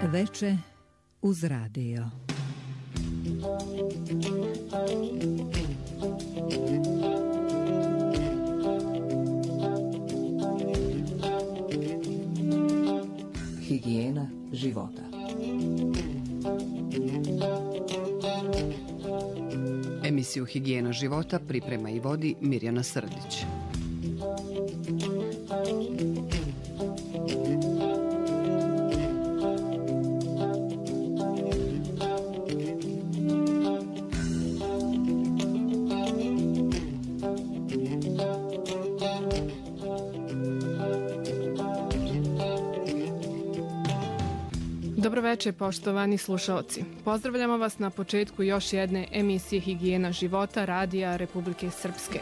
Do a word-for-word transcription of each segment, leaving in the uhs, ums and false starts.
veče uz radio. Higijena života. Emisiju Higijena života priprema i vodi Mirjana Srdić. Dobroveče, poštovani slušaoci. Pozdravljamo vas na početku još jedne emisije Higijena života Radija Republike Srpske.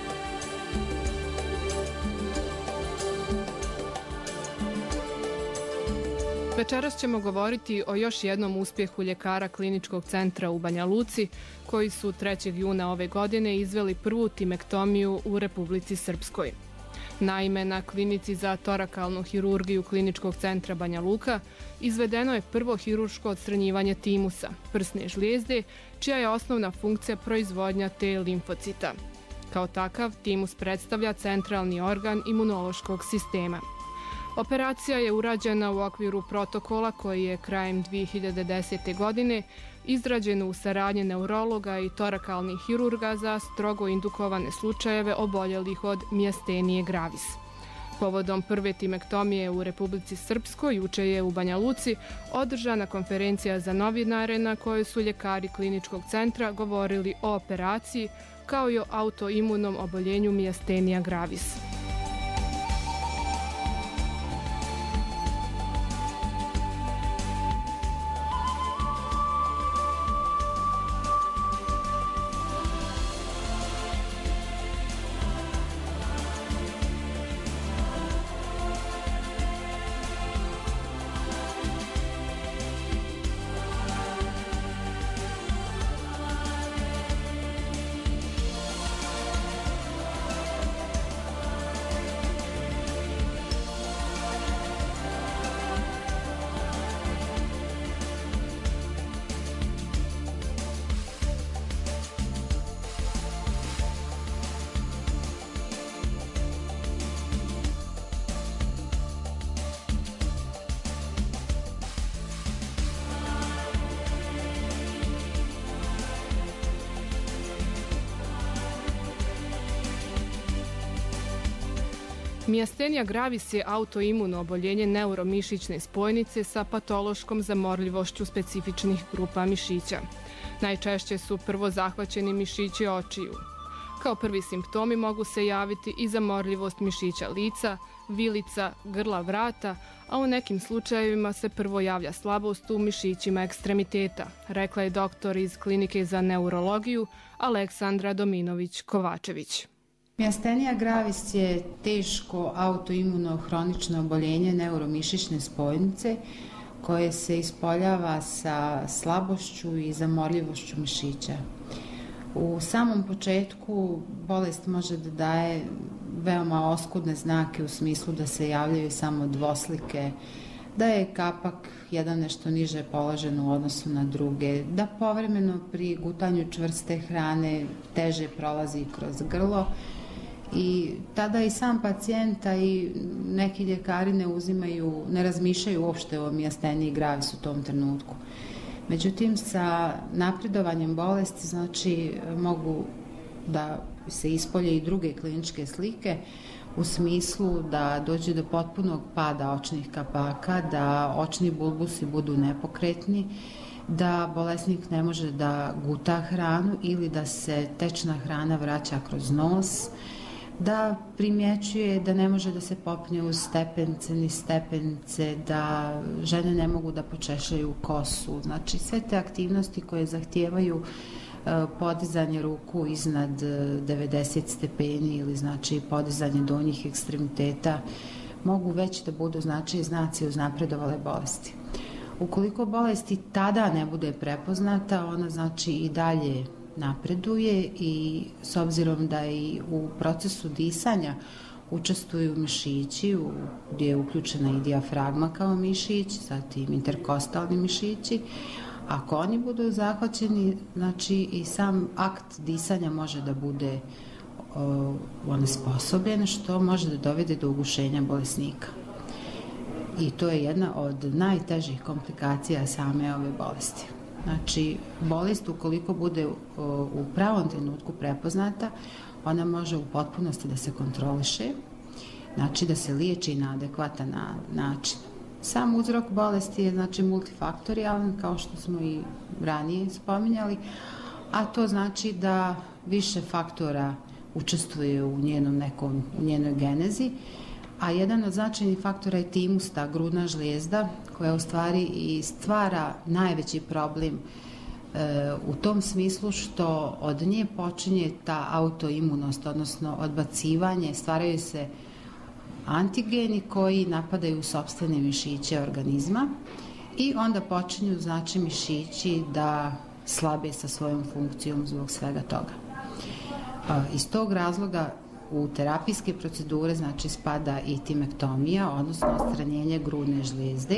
Večeras ćemo govoriti o još jednom uspjehu ljekara Kliničkog centra u Banja Luci, koji su trećeg juna ove godine izveli prvu timektomiju u Republici Srpskoj. Naime, na klinici za torakalnu hirurgiju Kliničkog centra Banja Luka izvedeno je prvo hirurško odstranjivanje timusa, prsne žlijezde, čija je osnovna funkcija proizvodnja T limfocita. Kao takav, timus predstavlja centralni organ imunološkog sistema. Operacija je urađena u okviru protokola koji je krajem dvije hiljade desete. godine izrađen u saradnji neurologa i torakalnih hirurga za strogo indukovane slučajeve oboljelih od mijastenije gravis. Povodom prve timektomije u Republici Srpskoj juče je u Banja Luci održana konferencija za novinare na kojoj su ljekari Kliničkog centra govorili o operaciji kao i o autoimunom oboljenju mijastenija gravis. Mijastenija gravis je autoimuno oboljenje neuromišićne spojnice sa patološkom zamorljivošću specifičnih grupa mišića. Najčešće su prvo zahvaćeni mišići očiju. Kao prvi simptomi mogu se javiti i zamorljivost mišića lica, vilica, grla, vrata, a u nekim slučajevima se prvo javlja slabost u mišićima ekstremiteta, rekla je doktor iz Klinike za neurologiju Aleksandra Dominović-Kovačević. Mijastenija gravis je teško autoimuno hronično oboljenje neuromišićne spojnice koje se ispoljava sa slabošću i zamorljivošću mišića. U samom početku bolest može da daje veoma oskudne znake u smislu da se javljaju samo dvoslike, da je kapak jedan nešto niže položen u odnosu na druge, da povremeno pri gutanju čvrste hrane teže prolazi kroz grlo i tada i sam pacijenta i neki ljekari ne uzimaju, ne razmišljaju uopšte o mijasteniji gravis u tom trenutku. Međutim, sa napredovanjem bolesti, znači, mogu da se ispolje i druge kliničke slike u smislu da dođe do potpunog pada očnih kapaka, da očni bulbusi budu nepokretni, da bolesnik ne može da guta hranu ili da se tečna hrana vraća kroz nos, da primjećuje da ne može da se popne uz stepence ni stepence, da žene ne mogu da počešljaju kosu. Znači sve te aktivnosti koje zahtijevaju podizanje ruku iznad devedeset stepeni ili znači podizanje donjih ekstremiteta mogu već da budu znači znaci uznapredovale bolesti. Ukoliko bolesti tada ne bude prepoznata, ona znači i dalje napreduje i s obzirom da i u procesu disanja učestvuju mišići u, gdje je uključena i dijafragma kao mišić, zatim interkostalni mišići. Ako oni budu zahvaćeni, znači i sam akt disanja može da bude onesposobljen, što može da dovede do ugušenja bolesnika. I to je jedna od najtežih komplikacija same ove bolesti. Znači, bolest ukoliko bude u pravom trenutku prepoznata, ona može u potpunosti da se kontroliše, znači da se liječi na adekvatan način. Sam uzrok bolesti je znači multifaktorijalan, kao što smo i ranije spominjali, a to znači da više faktora učestvuje u njenom nekom, u njenoj genezi, a jedan od značajnih faktora je timus, ta grudna žlijezda, koja u stvari i stvara najveći problem e, u tom smislu što od nje počinje ta autoimunost, odnosno odbacivanje, stvaraju se antigeni koji napadaju sopstvene mišiće organizma i onda počinju znači mišići da slabe sa svojom funkcijom zbog svega toga. Iz tog razloga u terapijske procedure znači spada i timektomija, odnosno odstranjenje grudne žlijezde,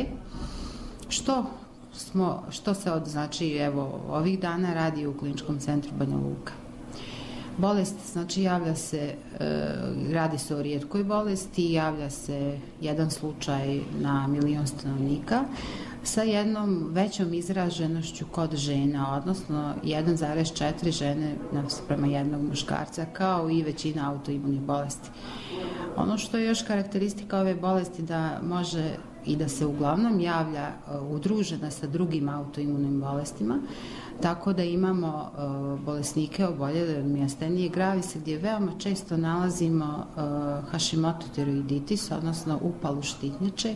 što smo, što se od znači evo ovih dana radi u Kliničkom centru Banja Luka. Bolest znači javlja se, e, radi se o rijetkoj bolesti, javlja se jedan slučaj na milion stanovnika sa jednom većom izraženošću kod žena, odnosno jedan zarez četiri žene prema jednog muškarca, kao i većina autoimunih bolesti. Ono što je još karakteristika ove bolesti da može i da se uglavnom javlja udružena sa drugim autoimunim bolestima, tako da imamo uh, bolesnike oboljele od mijastenije gravise gdje veoma često nalazimo uh, Hashimoto tiroiditis, odnosno upalu štitnjače,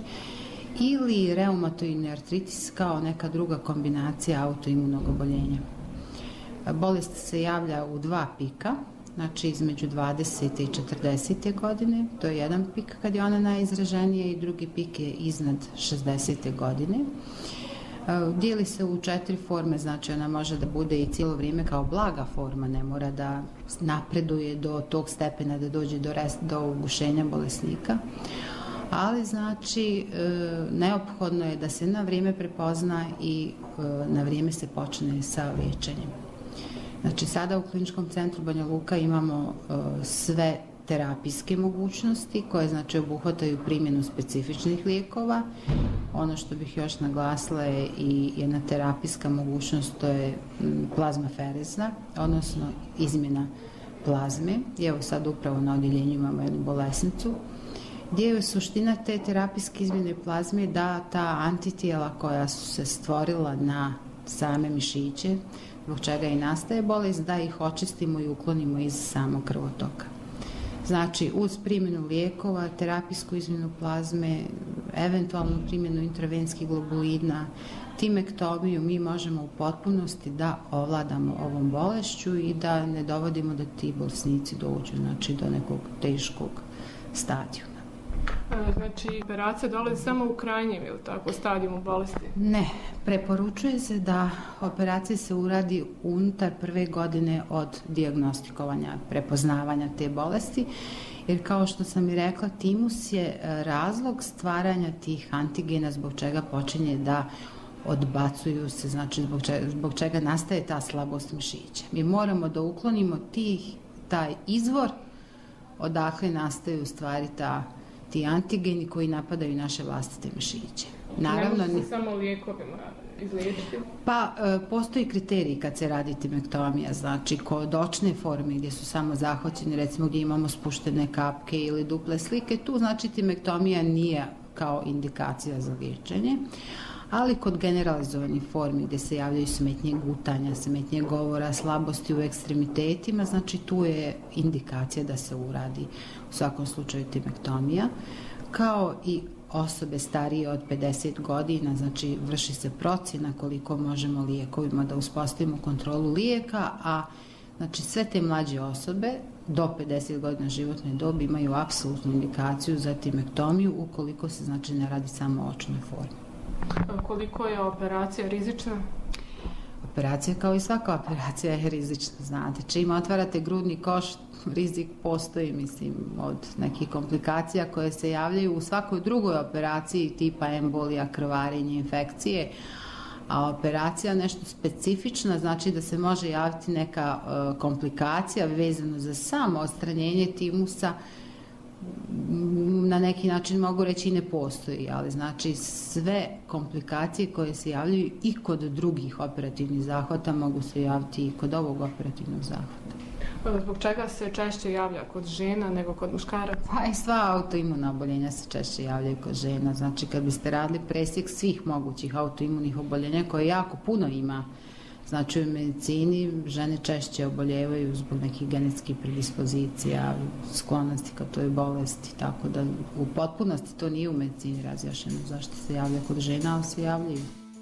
ili reumatoidni artritis kao neka druga kombinacija autoimunog oboljenja. Bolest se javlja u dva pika, znači između dvadesete i četrdesete godine, to je jedan pik kad je ona najizraženija i drugi pik je iznad šezdesete godine. Dijeli se u četiri forme, znači ona može da bude i cijelo vrijeme kao blaga forma, ne mora da napreduje do tog stepena da dođe do, rest, do ugušenja bolesnika, ali znači neophodno je da se na vrijeme prepozna i na vrijeme se počne sa liječenjem. Znači sada u Kliničkom centru Banja Luka imamo sve terapijske mogućnosti koje znači obuhvataju primjenu specifičnih lijekova. Ono što bih još naglasila je i jedna terapijska mogućnost, to je plazmafereza, odnosno izmjena plazme. I evo sad upravo na odjeljenju imamo jednu bolesnicu gdje je suština te terapijske izmjene plazme da ta antitijela koja su se stvorila na same mišiće, zbog čega i nastaje bolest, da ih očistimo i uklonimo iz samog krvotoka. Znači, uz primjenu lijekova, terapijsku izmjenu plazme, eventualnu primjenu intravenskih globulina, timektomiju, mi možemo u potpunosti da ovladamo ovom bolešću i da ne dovodimo da ti bolesnici dođu znači, do nekog teškog stadijuma. Znači, operacija dolazi samo u krajnjem ili tako stadijumu bolesti? Ne, preporučuje se da operacija se uradi unutar prve godine od dijagnostikovanja, prepoznavanja te bolesti, jer kao što sam i rekla, timus je razlog stvaranja tih antigena zbog čega počinje da odbacuju se, znači zbog čega, zbog čega nastaje ta slabost mišića. Mi moramo da uklonimo tih, taj izvor odakle nastaju u stvari ta ti antigeni koji napadaju naše vlastite mišiće. Naravno, ne može se samo lijekovima izliječiti? Pa, e, postoji kriterij kad se radi timektomija, znači kod očne forme gdje su samo zahvaćeni, recimo gdje imamo spuštene kapke ili duple slike, tu znači timektomija nije kao indikacija za liječenje, ali kod generalizovanih formi gdje se javljaju smetnje gutanja, smetnje govora, slabosti u ekstremitetima, znači tu je indikacija da se uradi u svakom slučaju timektomija, kao i osobe starije od pedeset godina, znači vrši se procjena koliko možemo lijekovima da uspostavimo kontrolu lijeka, a znači sve te mlađe osobe do pedeset godina životne dobi imaju apsolutnu indikaciju za timektomiju ukoliko se znači ne radi samo o očnoj formi. A koliko je operacija rizična? Operacija kao i svaka operacija je rizična, znate. Čim otvarate grudni koš, rizik postoji, mislim, od nekih komplikacija koje se javljaju u svakoj drugoj operaciji tipa embolija, krvarenje, infekcije, a operacija nešto specifična, znači da se može javiti neka uh, komplikacija vezano za samo odstranjenje timusa, na neki način mogu reći i ne postoji, ali znači sve komplikacije koje se javljaju i kod drugih operativnih zahvata mogu se javiti i kod ovog operativnog zahvata. Zbog čega se češće javlja kod žena nego kod muškaraca? Pa i sva autoimuna oboljenja se češće javljaju kod žena. Znači kad biste radili presjek svih mogućih autoimunih oboljenja koje jako puno ima, znači u medicini žene češće oboljevaju zbog nekih genetskih predispozicija, sklonosti ka toj bolesti, tako da u potpunosti to nije u medicini razjašnjeno zašto se javlja kod žena, ali se javljaju.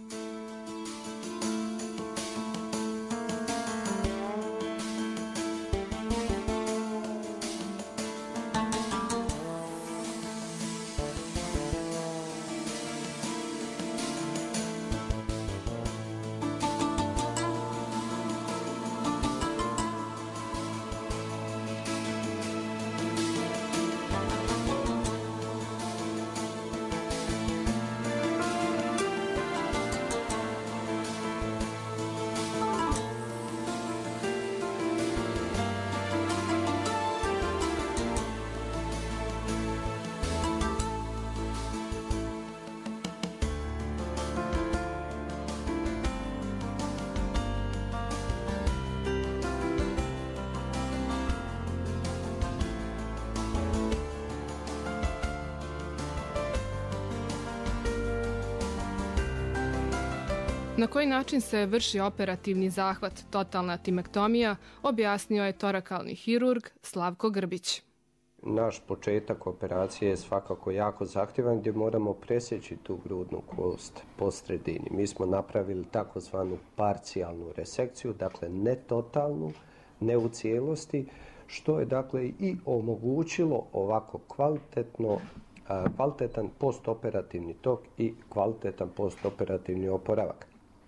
Na koji način se vrši operativni zahvat totalna timektomija, objasnio je torakalni hirurg Slavko Grbić. Naš početak operacije je svakako jako zahtjevan gdje moramo presjeći tu grudnu kost po sredini. Mi smo napravili takozvanu parcijalnu resekciju, dakle ne totalnu, ne u cijelosti, što je dakle i omogućilo ovako kvalitetno, kvalitetan postoperativni tok i kvalitetan postoperativni oporavak.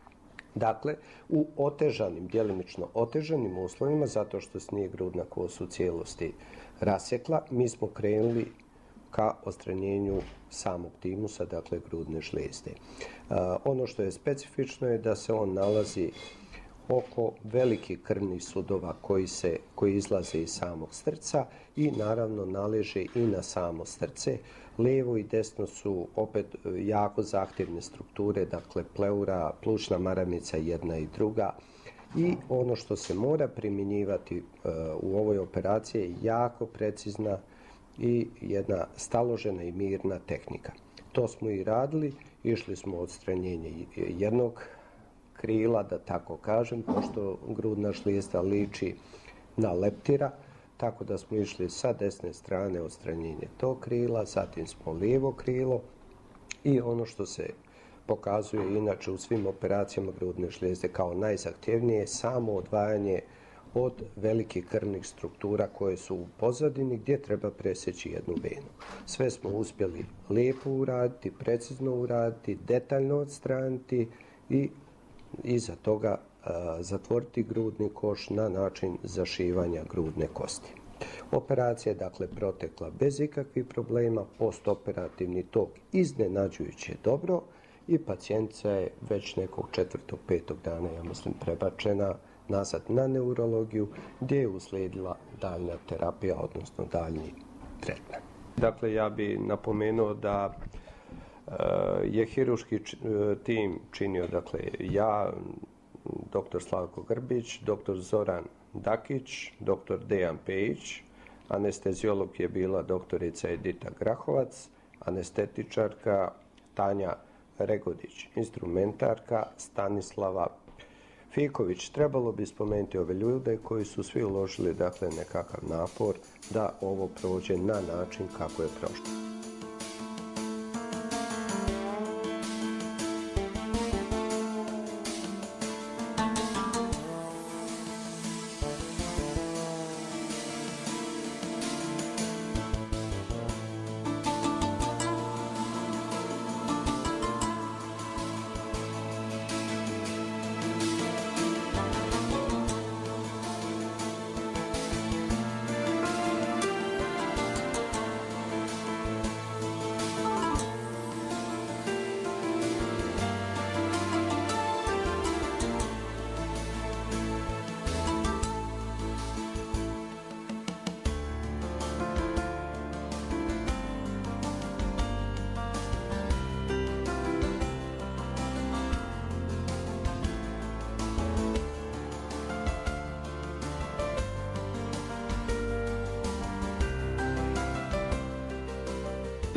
Dakle, u otežanim, djelimično otežanim uslovima, zato što se nije grudna kost u cijelosti rasjekla, mi smo krenuli ka odstranjenju samog timusa, dakle grudne žlijezde. Uh, ono što je specifično je da se on nalazi oko velikih krvnih sudova koji, se, koji izlaze iz samog srca i naravno naleže i na samo srce. Lijevo i desno su opet jako zahtjevne strukture, dakle pleura, plućna maramica jedna i druga. I ono što se mora primjenjivati uh, u ovoj operaciji je jako precizna i jedna staložena i mirna tehnika. To smo i radili, išli smo od odstranjenja jednog krila, da tako kažem, pošto grudna žlijezda liči na leptira, tako da smo išli sa desne strane odstranjenje tog krila, zatim smo lijevo krilo i ono što se pokazuje inače u svim operacijama grudne žlijezde kao najzahtjevnije je samo odvajanje od velikih krvnih struktura koje su u pozadini gdje treba presjeći jednu venu. Sve smo uspjeli lijepo uraditi, precizno uraditi, detaljno odstraniti i iza toga a, zatvoriti grudni koš na način zašivanja grudne kosti. Operacija je dakle protekla bez ikakvih problema, postoperativni tok iznenađujuće dobro i pacijentica je već nekog četvrtog, petog dana, ja mislim, prebačena nazad na neurologiju gdje je uslijedila daljnja terapija, odnosno daljnji tretman. Dakle, ja bih napomenuo da je hirurški tim činio, dakle, ja, doktor Slavko Grbić, doktor Zoran Dakić, doktor Dejan Pejić, anesteziolog je bila doktorica Edita Grahovac, anestetičarka Tanja Regodić, instrumentarka Stanislava Fiković. Trebalo bi spomenuti ove ljude koji su svi uložili, dakle, nekakav napor da ovo prođe na način kako je prošlo.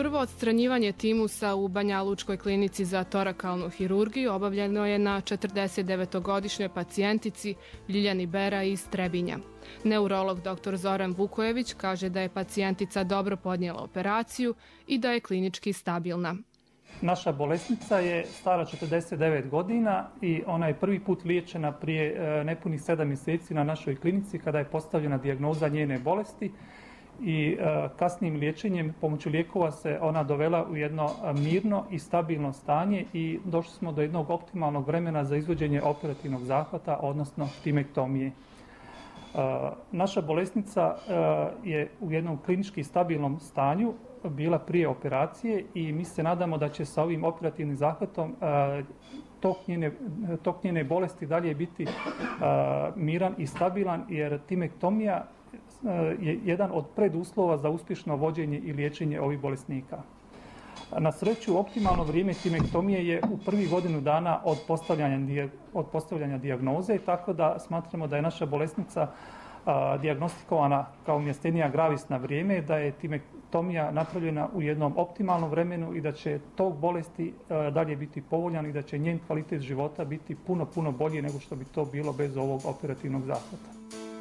Prvo odstranjivanje timusa u Banjalučkoj klinici za torakalnu hirurgiju obavljeno je na četrdesetdevetogodišnjoj pacijentici Ljiljani Bera iz Trebinja. Neurolog doktor Zoran Vukojević kaže da je pacijentica dobro podnijela operaciju i da je klinički stabilna. Naša bolesnica je stara četrdeset devet godina i ona je prvi put liječena prije nepunih sedam mjeseci na našoj klinici kada je postavljena dijagnoza njene bolesti. I kasnijim liječenjem pomoću lijekova se ona dovela u jedno mirno i stabilno stanje i došli smo do jednog optimalnog vremena za izvođenje operativnog zahvata, odnosno timektomije. Naša bolesnica je u jednom klinički stabilnom stanju bila prije operacije i mi se nadamo da će sa ovim operativnim zahvatom tok njene, tok njene bolesti dalje biti miran i stabilan, jer timektomija je jedan od preduslova za uspješno vođenje i liječenje ovih bolesnika. Na sreću, optimalno vrijeme timektomije je u prvi godinu dana od postavljanja, od postavljanja dijagnoze, tako da smatramo da je naša bolesnica a, dijagnostikovana kao miastenia gravis na vrijeme, da je timektomija napravljena u jednom optimalnom vremenu i da će tok bolesti a, dalje biti povoljan i da će njen kvalitet života biti puno, puno bolji nego što bi to bilo bez ovog operativnog zahvata.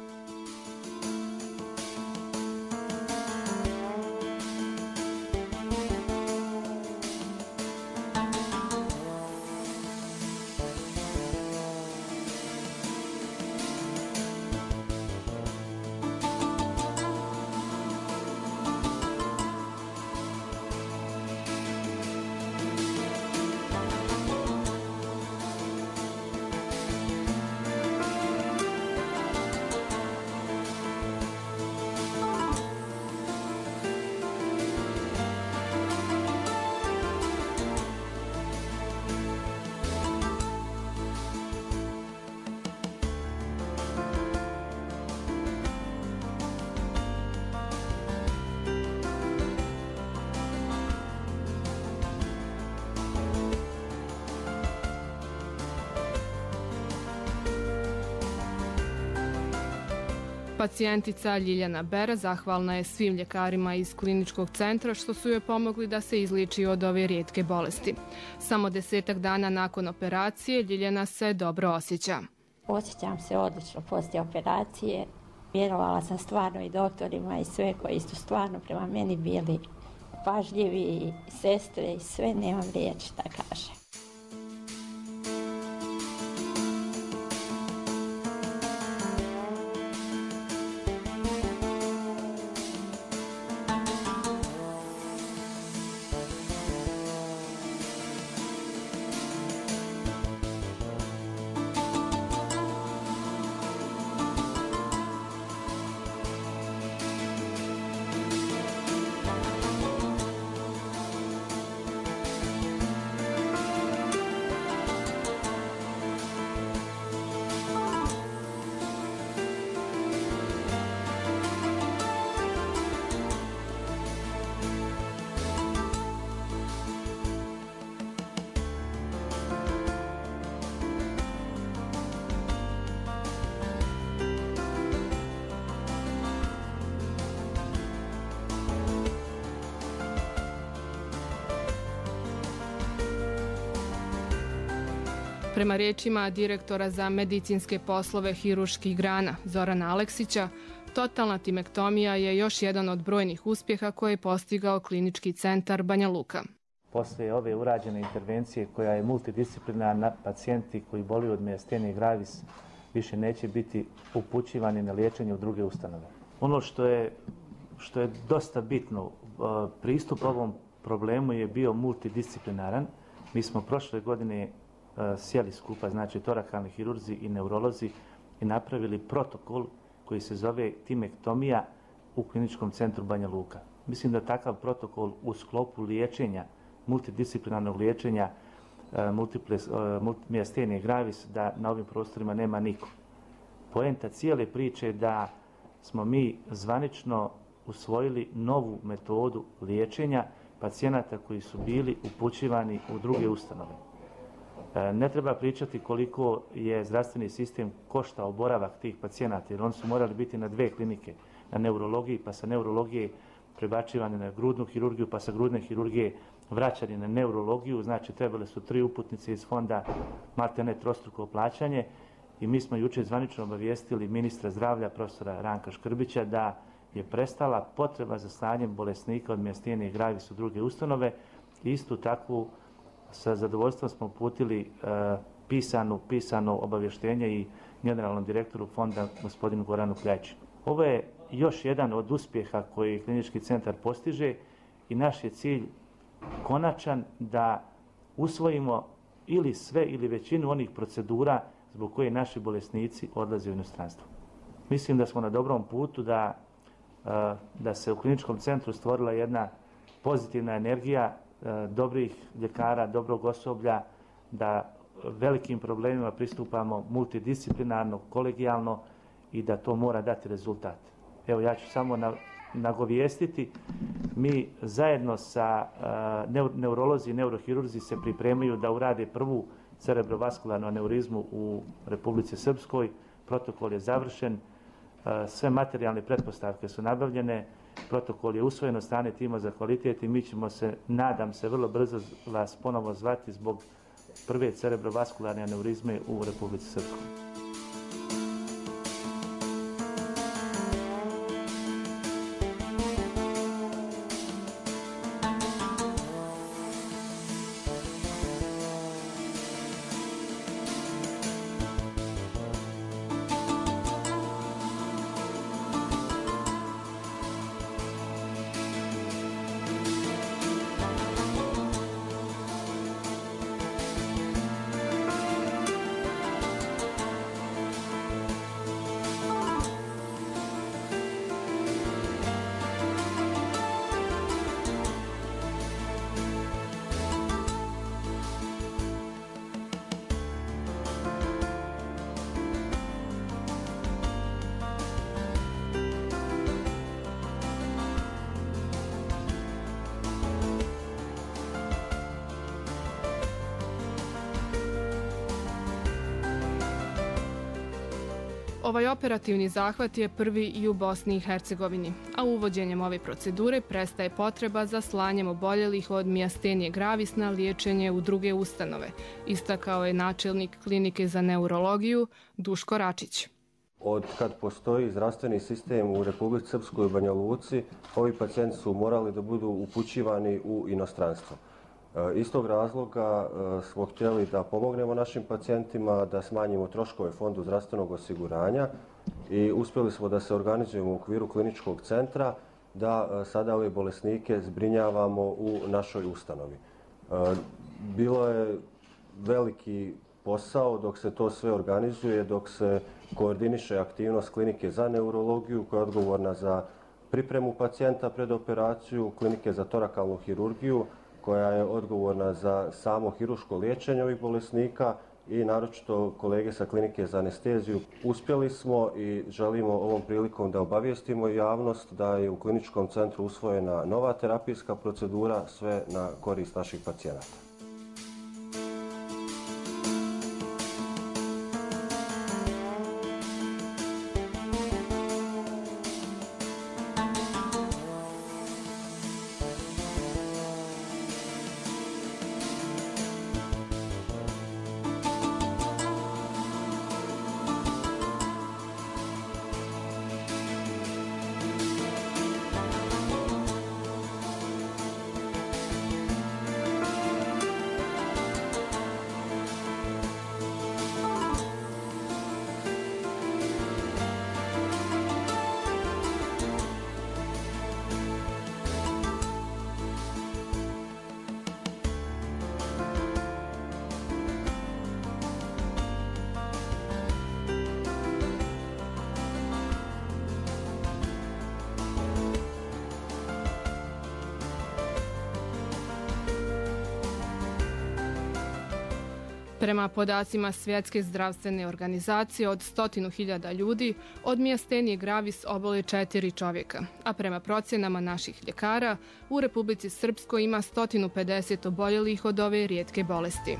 Pacijentica Ljiljana Bera zahvalna je svim ljekarima iz kliničkog centra što su joj pomogli da se izliči od ove rijetke bolesti. Samo desetak dana nakon operacije Ljiljana se dobro osjeća. Osjećam se odlično poslije operacije. Vjerovala sam stvarno i doktorima i sve koji su stvarno prema meni bili pažljivi, i sestre i sve, nemam riječi da kažem. Prema riječima direktora za medicinske poslove hirurških grana Zorana Aleksića, totalna timektomija je još jedan od brojnih uspjeha koje je postigao klinički centar Banja Luka. Poslije ove urađene intervencije koja je multidisciplinarna, pacijenti koji boluju od miastenie gravis više neće biti upućivani na liječenje u druge ustanove. Ono što je, što je dosta bitno, pristup ovom problemu je bio multidisciplinaran. Mi smo prošle godine sjeli skupa, znači torakalni hirurzi i neurolozi, i napravili protokol koji se zove timektomija u kliničkom centru Banja Luka. Mislim da takav protokol u sklopu liječenja, multidisciplinarnog liječenja multiple, miastenie gravis, da na ovim prostorima nema niko. Poenta cijele priče je da smo mi zvanično usvojili novu metodu liječenja pacijenata koji su bili upućivani u druge ustanove. Ne treba pričati koliko je zdravstveni sistem koštao boravak tih pacijenata, jer oni su morali biti na dve klinike, na neurologiji, pa sa neurologije prebačivani na grudnu hirurgiju, pa sa grudne hirurgije vraćani na neurologiju, znači trebale su tri uputnice iz fonda, maltene trostruko plaćanje i mi smo jučer zvanično obavijestili ministra zdravlja, profesora Ranka Škrbića, da je prestala potreba za slanjem bolesnika od miastenia gravis u druge ustanove. Istu takvu sa zadovoljstvom smo uputili e, pisanu, pisano obavještenje i generalnom direktoru fonda, gospodinu Goranu Kljači. Ovo je još jedan od uspjeha koji klinički centar postiže i naš je cilj konačan da usvojimo ili sve ili većinu onih procedura zbog koje naši bolesnici odlaze u inostranstvo. Mislim da smo na dobrom putu da, da se u kliničkom centru stvorila jedna pozitivna energija dobrih ljekara, dobrog osoblja, da velikim problemima pristupamo multidisciplinarno, kolegijalno i da to mora dati rezultat. Evo, ja ću samo na, nagovijestiti, mi zajedno sa uh, neurolozi i neurohirurzi se pripremaju da urade prvu cerebrovaskularnu aneurizmu u Republici Srpskoj. Protokol je završen, uh, sve materijalne pretpostavke su nabavljene, protokol je usvojen od strane tima za kvalitet i mi ćemo se, nadam se, vrlo brzo vas ponovo zvati zbog prve cerebrovaskularne aneurizme u Republici Srpskoj. Ovaj operativni zahvat je prvi i u Bosni i Hercegovini, a uvođenjem ove procedure prestaje potreba za slanjem oboljelih od miastenije gravis na liječenje u druge ustanove, istakao je načelnik klinike za neurologiju Duško Račić. Od kad postoji zdravstveni sistem u Republici Srpskoj u Banja Luci, ovi pacijenti su morali da budu upućivani u inostranstvo. Iz tog razloga smo htjeli da pomognemo našim pacijentima, da smanjimo troškove Fondu zdravstvenog osiguranja i uspjeli smo da se organizujemo u okviru kliničkog centra, da sada ove bolesnike zbrinjavamo u našoj ustanovi. Bilo je veliki posao dok se to sve organizuje, dok se koordiniše aktivnost klinike za neurologiju koja je odgovorna za pripremu pacijenta pred operaciju, klinike za torakalnu hirurgiju koja je odgovorna za samo hirurško liječenje ovih bolesnika i naročito kolege sa klinike za anesteziju. Uspjeli smo i želimo ovom prilikom da obavijestimo javnost da je u kliničkom centru usvojena nova terapijska procedura, sve na korist naših pacijenata. Prema podacima Svjetske zdravstvene organizacije, od stotinu hiljada ljudi od miastenije gravis obole četiri čovjeka, a prema procjenama naših ljekara u Republici Srpskoj ima sto pedeset oboljelih od ove rijetke bolesti.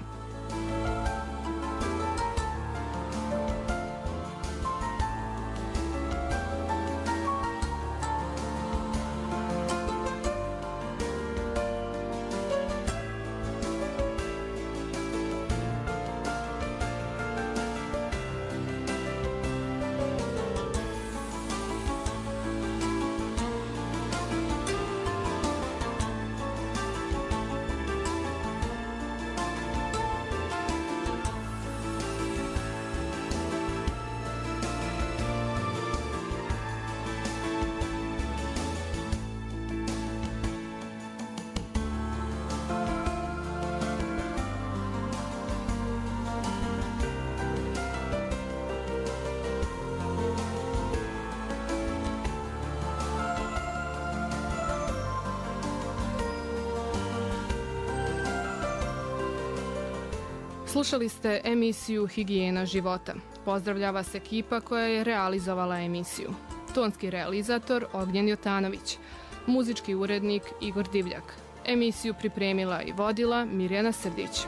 Slušali ste emisiju Higijena života. Pozdravlja vas ekipa koja je realizovala emisiju. Tonski realizator Ognjen Jotanović, muzički urednik Igor Divljak. Emisiju pripremila i vodila Mirjana Srdić.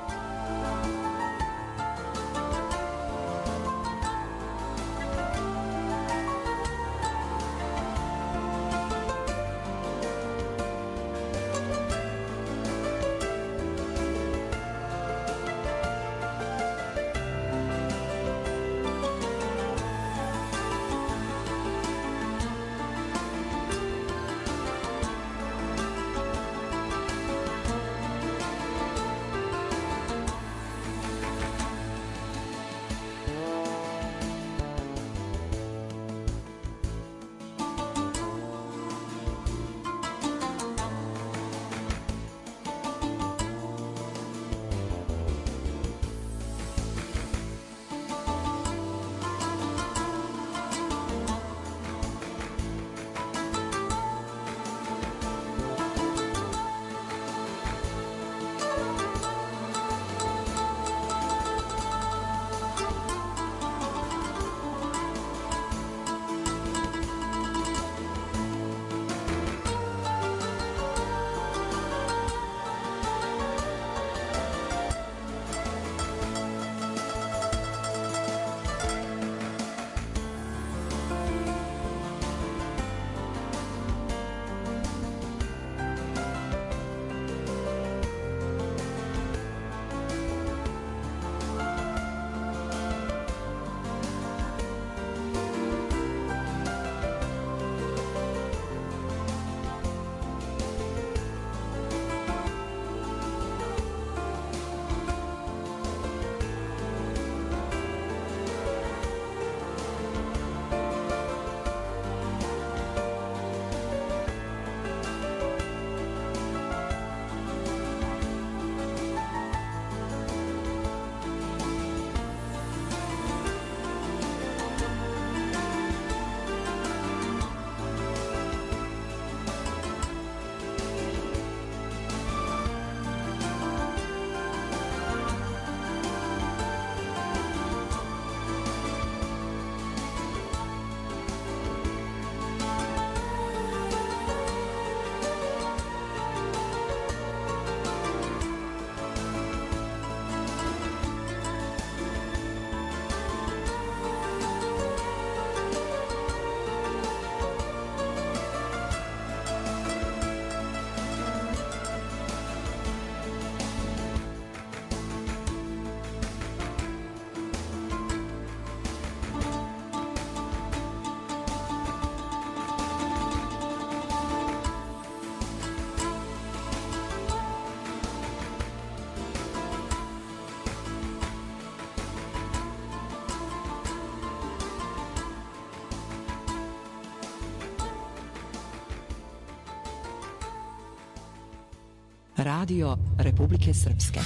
Radio Republike Srpske.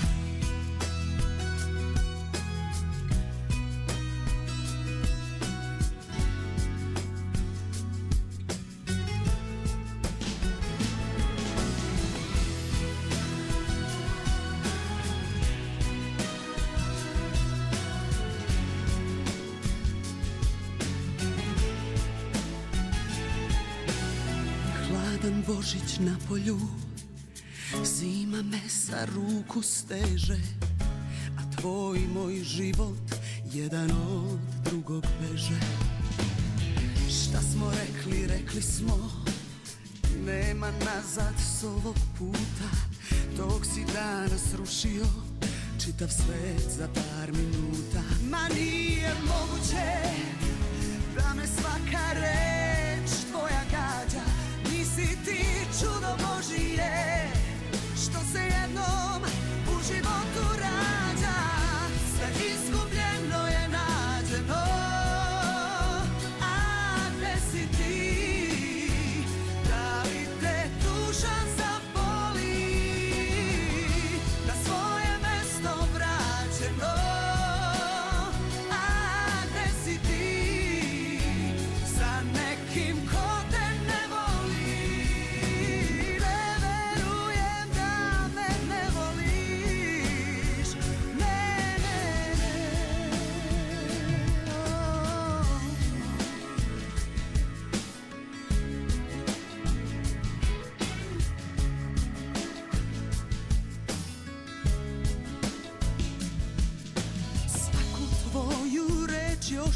Hladan Božić na polju, zima me za ruku steže, a tvoj moj život jedan od drugog beže. Šta smo rekli, rekli smo, nema nazad s ovog puta. Tog si danas rušio čitav svet za par minuta. Ma nije moguće da me svaka reč tvoja gađa. Nisi ti čudo Božije što se jednom u životu rađa. Sve izgubljeno je nađeno, a gde si ti? Da li te duša zaboli? Na svoje mesto vraćeno, a gde si ti? Za ne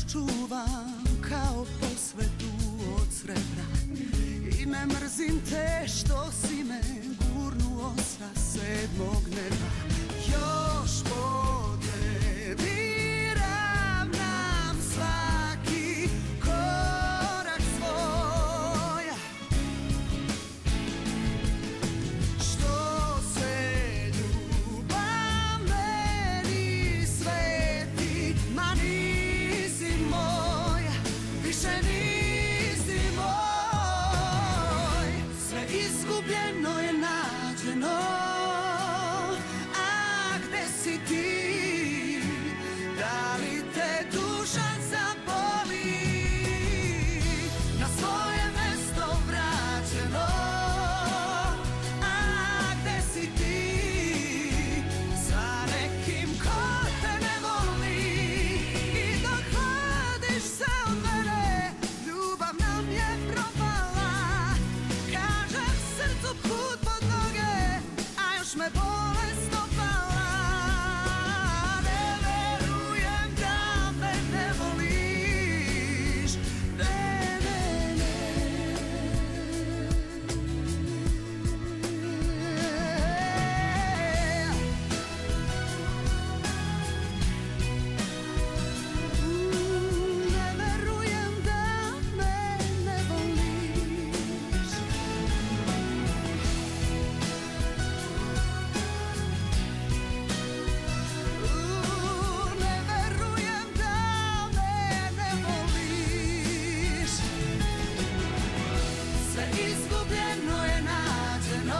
čuvam kao posvetu od srebra. I ne mrzim te što si me gurnuo sa sedmog neba. Još po tebi ravnam svaki korak svoj. Što se ljubav meni sveti, ma nisi moj, više nisi moj. Sve izgubljeno je nađeno, a gde si ti? Da li te duša zaboli? Na svoje mesto vraćeno, a gde si ti? Sa nekim ko te ne voli. I dok hladiš se od mene, ljubav nam je propala. Kažem srcu put pod noge, a još me bole stopala. Ne verujem da me ne voliš. Ne, ne, ne. Mm, ne verujem da me ne voliš. U, ne verujem da me ne voliš. Sve izgubljeno je nađeno,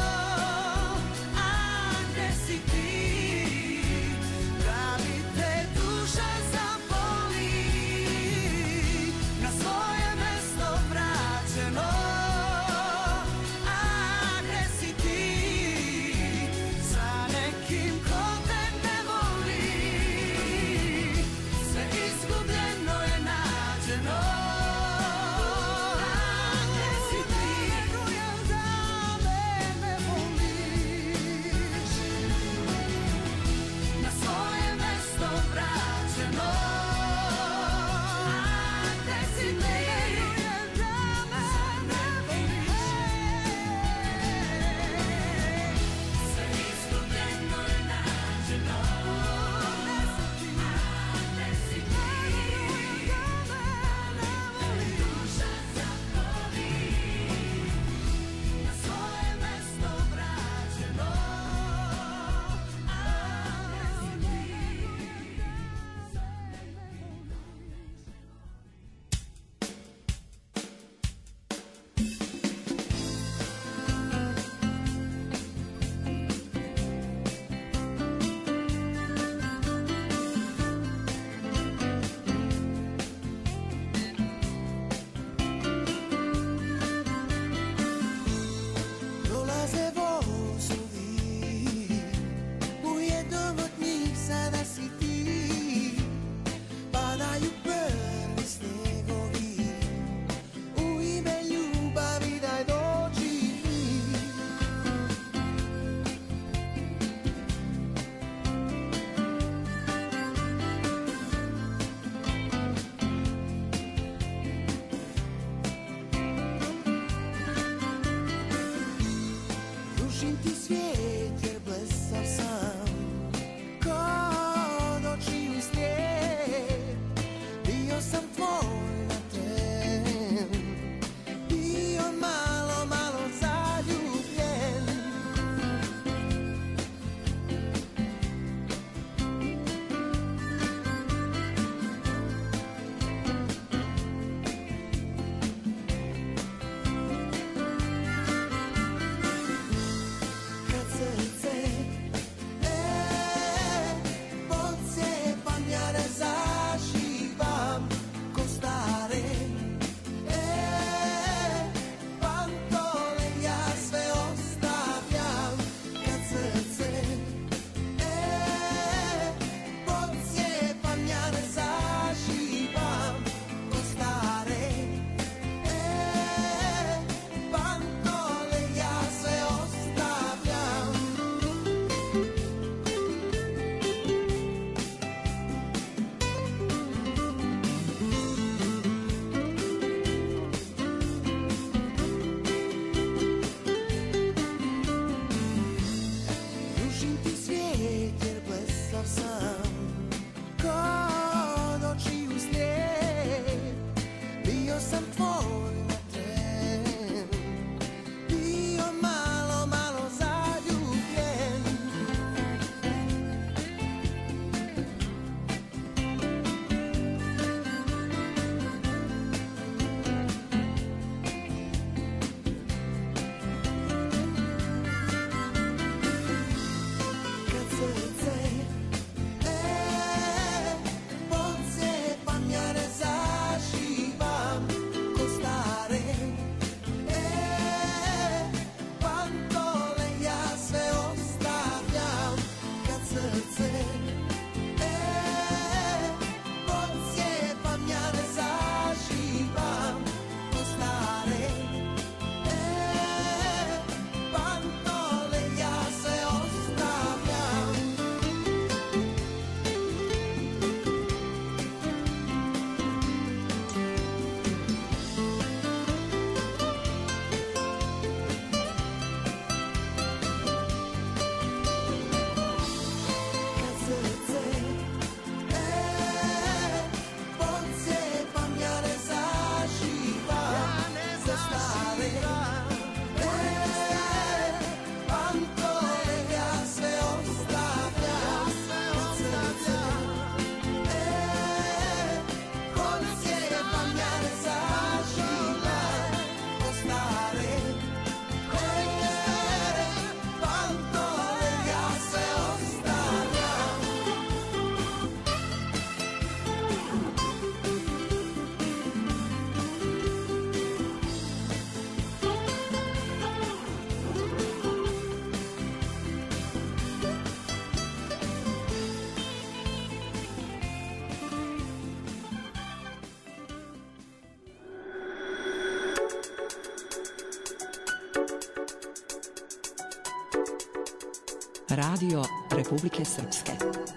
a gde si ti? Da li te duša zaboli? Na svoje mesto vraćeno, a gde si ti? Sa nekim ko te ne voli. Sve izgubljeno je nađeno, a gde si ti? Radio Republike Srpske.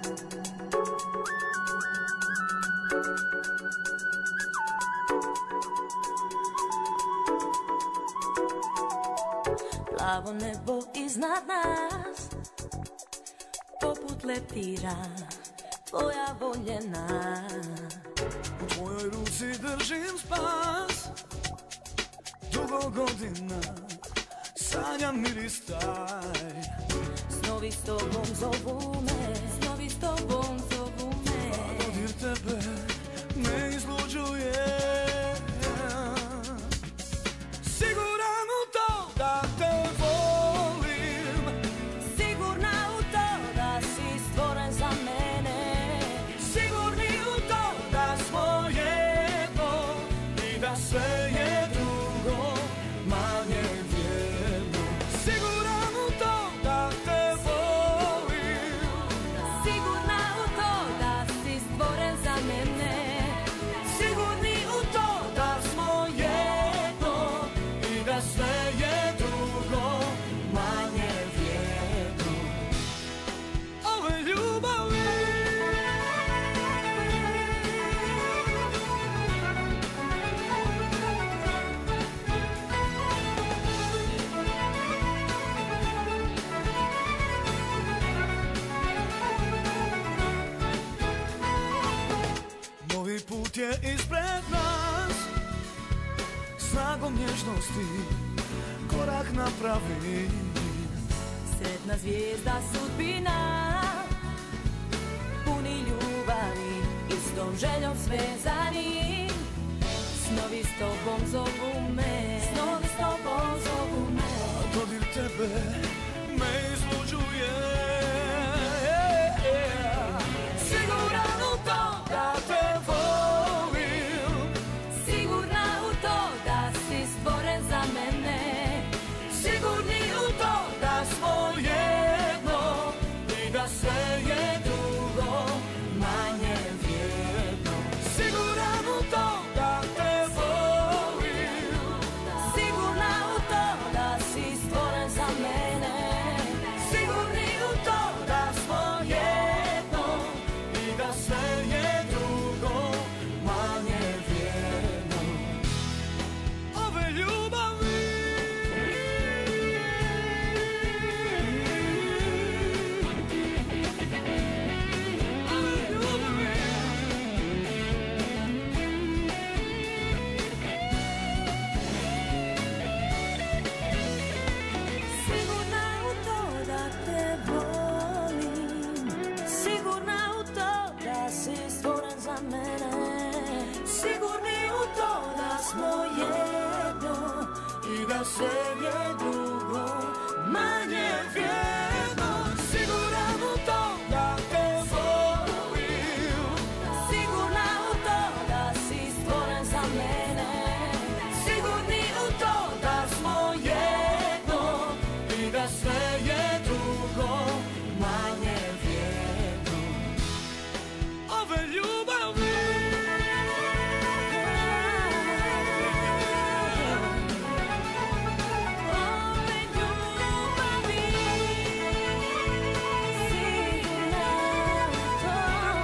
Plavo nebo iznad nas, poput leptira, tvoja voljena. U tvojoj ruci držim spas, dugo godina sanjam miris taj. Snovi s tobom zovu me, snovi s tobom zovu me. A dodir tebe me izluđuje. Siguran u to da te volim, sigurna u to da si stvoren za mene, sigurni u to da smo jedno i da sve je drugo manje vrijedno. Siguran u to da te volim, sigurna u to da si stvoren za mene, sigurni u to da smo jedno i da sve je drugo manje vrijedno. Ove ljubavi novi put je ispred nas, snagom nježnosti korak napravi. sretna zvijezda sudbina, puni ljubavi, istom željom svezani. Snovi s tobom zovu me, snovi s tobom zovu me. A dodir tebe me izluđuje. Siguran u to da te volim, Sigurna u to da si stvoren za mene, sigurni u to da smo jedno i da sve je drugo manje vrijedno. Siguran u to da te volim, sigurna u to da si stvoren za mene, sigurni u to da smo jedno i da sve je drugo manje vrijedno. Ove ljubavi ove ljubavi sigurna u to da te volim, sigurna u to da si stvoren za mene, sigurni u to da smo jedno i da sve je drugo manje vrijedno. Siguran u to da te volim, sigurna u to da si stvoren za mene, sigurni u to da smo jedno i da sve je drugo manje vrijedno. Ove ljubavi ove ljubavi, sigurna u to.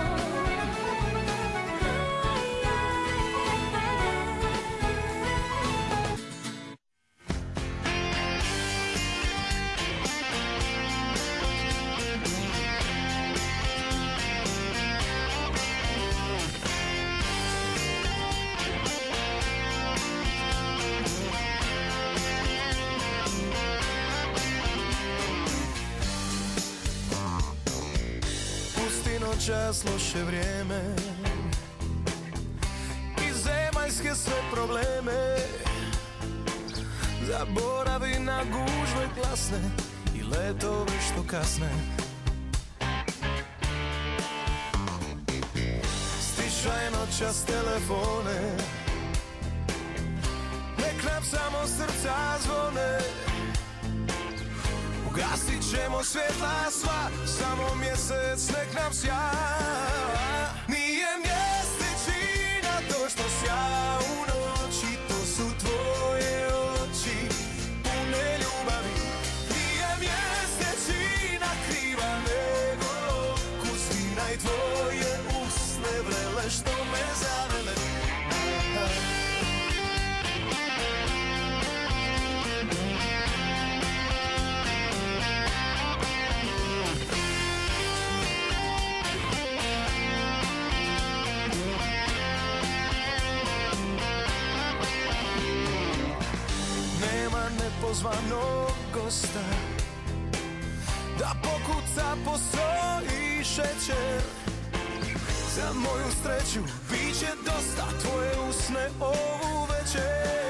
pusti noćas loše vrijeme i zemaljske sve probleme. Zaboravi na gužve glasne i letove što kasne. Stišaj noćas telefone, nek nam samo srca zvone. Ugasit ćemo svjetla sva, samo mjesec nek nam sja. Nije mjesečina to što sja u noći, to su tvoje oči pune ljubavi. Nije mjesečina kriva nezvozvanog gosta, da pokuca po soji šećer. Za moju sreću bit će dosta tvoje usne ovu večer.